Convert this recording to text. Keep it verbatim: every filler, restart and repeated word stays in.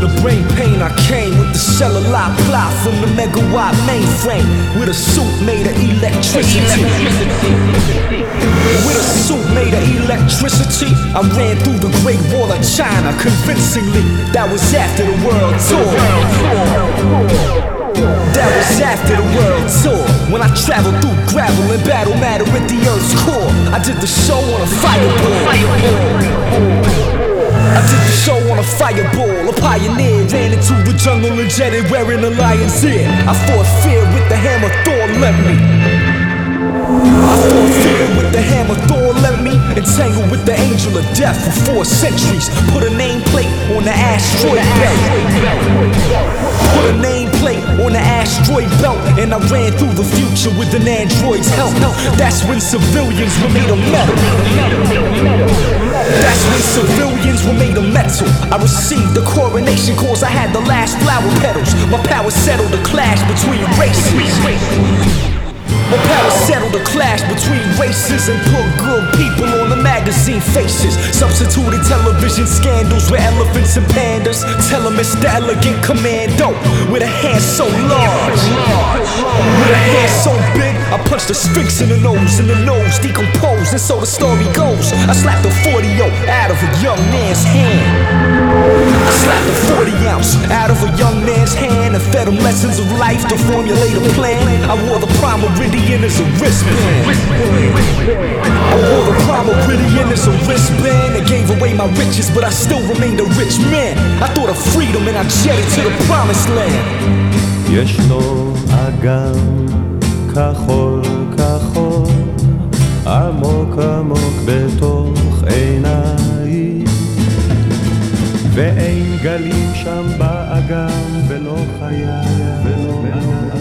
the brain pain, I came with the cellular plot from the megawatt mainframe, with a suit made of electricity. With a suit made of electricity, I ran through the Great Wall of China convincingly. That was after the world tour. That was after the world tour, when I traveled through gravel and battle matter at the earth's core. I did the show on a fireball. I did the show on a fireball. A pioneer ran into the jungle and jetted wearing a lion's ear. I fought fear with the hammer Thor left me. I fought fear with the hammer Thor left me. Entangled with the angel of death for four centuries. Put a nameplate on the asteroid belt. Put a nameplate on the asteroid belt. And I ran through the future with an android's help. That's when civilians were made of metal. That's when civilians were made of metal. I received the coronation cause I had the last flower petals. My power settled the clash between races. My power settled the clash between races and put good people on the magazine faces. Substituted television scandals with elephants and pandas. Tell them it's the elegant commando with a hand so large, with a hand so big, I punched the sphinx in the nose, and the nose decomposed, and so the story goes. I slapped a forty out of a young man's hand. I slapped a forty ounce out of a young man's hand and fed him lessons of life to formulate a plan. I wore the prime meridian as a wristband. I wore the prime meridian as a wristband and gave away my riches, but I still remained a rich man. I thought of freedom and I jetted to the promised land. ישנו אגם כחול כחול עמוק עמוק בתוך עיניי, ואין גלים שם באגם ולא חיי ולא